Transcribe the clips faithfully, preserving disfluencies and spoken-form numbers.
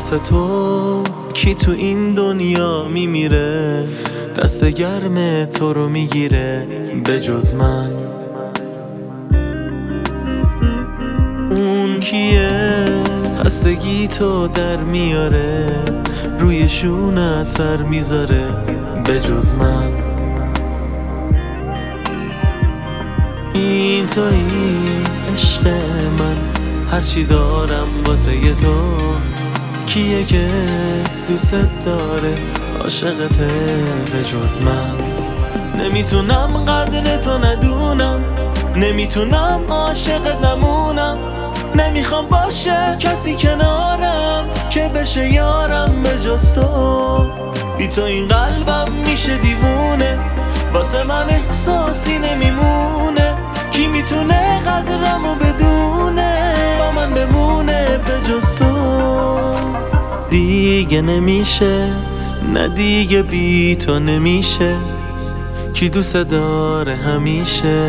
واسه تو کی تو این دنیا میمیره، دست گرم تو رو میگیره به جز من. اون کیه خستگی تو در میاره، روی شونت سر میذاره به جز من. این تویی عشق من، هرچی دارم واسه ی تو. کیه که دوست داره عاشقته به جز من؟ نمیتونم قدر تو ندونم، نمیتونم عاشقت نمونم. نمیخوام باشه کسی کنارم که بشه یارم به جز تو. بی تو این قلبم میشه دیوونه، واسه من احساسی نمیمونه. کی میتونه قدرمو بدونه، با من بمونه به جز تو. دیگه نمیشه، نه دیگه بی تو نمیشه. کی دوست داره همیشه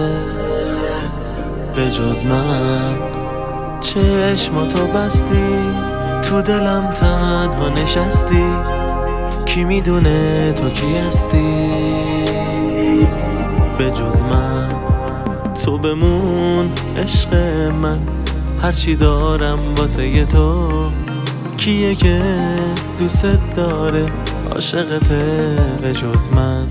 به جز من؟ چشماتو بستی، تو دلم تنها نشستی. کی میدونه تو کی هستی به جز من؟ تو بمون عشق من، هرچی دارم واسه ی تو. کیه که دوست داره عاشقته به جز من؟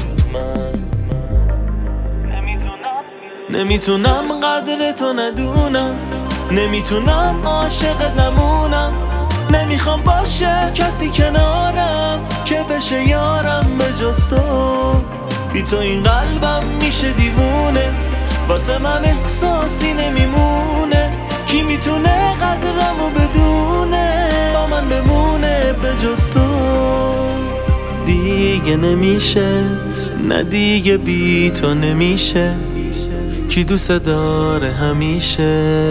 نمیتونم قدر تو ندونم، نمیتونم عاشقت نمونم. نمیخوام باشه کسی کنارم که بشه یارم به جز تو. بی تو این قلبم میشه دیوونه، واسه من احساسی نمیمونه. کی میتونه قدرمو بدونه، با من بمونه به جز تو. دیگه نمیشه، نه دیگه بی تو نمیشه. کی دوست داره همیشه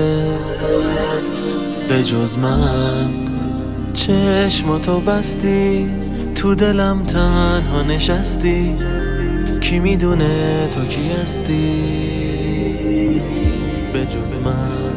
به جز من؟ چشماتو بستی، تو دلم تنها نشستی. کی میدونه تو کی هستی به جز من؟